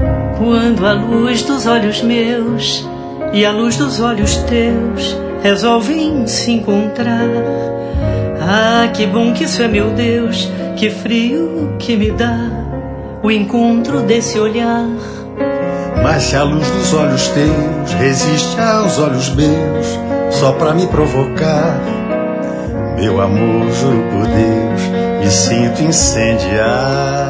Quando a luz dos olhos meus e a luz dos olhos teus resolvem se encontrar, ah, que bom que isso é, meu Deus, que frio que me dá o encontro desse olhar. Mas se a luz dos olhos teus resiste aos olhos meus, só pra me provocar, meu amor, juro por Deus, me sinto incendiar.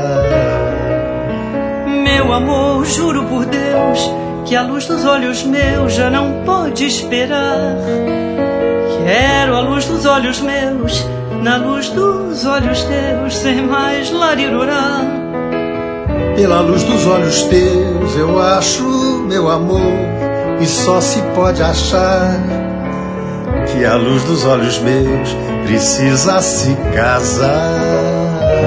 Meu amor, juro por Deus, que a luz dos olhos meus já não pode esperar. Quero a luz dos olhos meus, na luz dos olhos teus, sem mais larirurá. Pela luz dos olhos teus eu acho, meu amor, e só se pode achar que a luz dos olhos meus precisa se casar.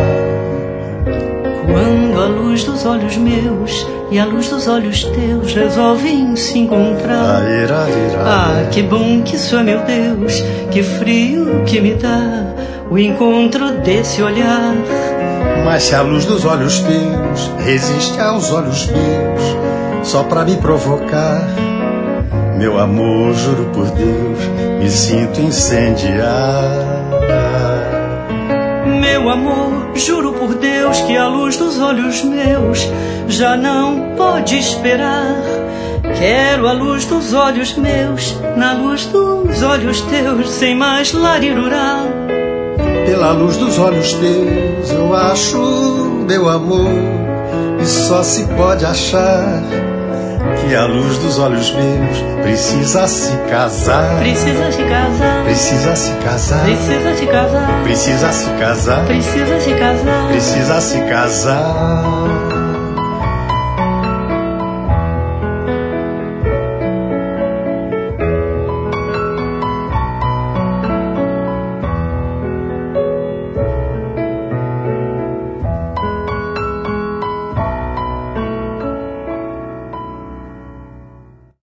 Quando a luz dos olhos meus e a luz dos olhos teus resolvem se encontrar, ah, que bom que isso é, meu Deus, que frio que me dá o encontro desse olhar. Mas se a luz dos olhos teus resiste aos olhos meus, só pra me provocar, meu amor, juro por Deus, me sinto incendiar. Meu amor, juro por Deus, que a luz dos olhos meus já não pode esperar. Quero a luz dos olhos meus, na luz dos olhos teus, sem mais larirurá. Pela luz dos olhos teus eu acho, meu amor, e só se pode achar que a luz dos olhos meus precisa se casar. Precisa se casar. Precisa se casar. Precisa se casar. Precisa se casar. Precisa se casar. Precisa se casar.